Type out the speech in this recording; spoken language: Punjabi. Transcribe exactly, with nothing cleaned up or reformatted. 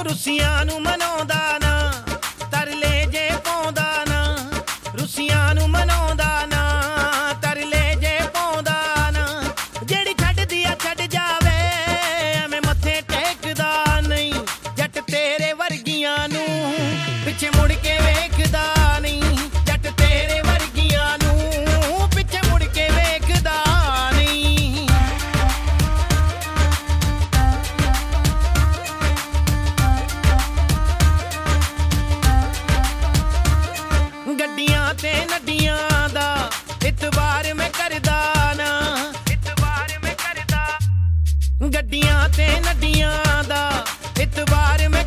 ਰੁੱਸੀਆਂ ਨੂੰ ਮਨਾਉਂਦਾ ਨਾ, ਤਰਲੇ ਜੇ ਪਾਉਂਦਾ ਨਾ, ਰੁੱਸੀਆਂ ਨੂੰ ਮਨਾਉਂਦਾ ਨਾ, ਤਰਲੇ ਜੇ ਪਾਉਂਦਾ ਨਾ। ਜਿਹੜੀ ਛੱਡਦੀ ਆ ਛੱਡ ਜਾਵੇ, ਐਵੇਂ ਮੱਥੇ ਟੇਕਦਾ ਨਹੀਂ। ਜੱਟ ਤੇਰੇ ਵਰਗੀਆਂ ਨੂੰ ਪਿੱਛੇ ਮੁੜ ਕੇ ਵੇਖਦਾ ਨਹੀਂ, ਜੱਟ ਤੇਰੇ ਵਰਗੀਆਂ ਨੂੰ ਪਿੱਛੇ ਮੁੜ ਕੇ ਵੇਖਦਾ ਨਹੀਂ। ਗੱਡੀਆਂ ਤੇ ਨੱਡੀਆਂ ਦਾ ਇਤਬਾਰ ਮੈਂ ਕਰਦਾ ਨਾ, ਇਤਬਾਰ ਮੈਂ ਕਰਦਾ। ਗੱਡੀਆਂ ਤੇ ਨੱਡੀਆਂ ਦਾ ਇਤਬਾਰ ਮੈਂ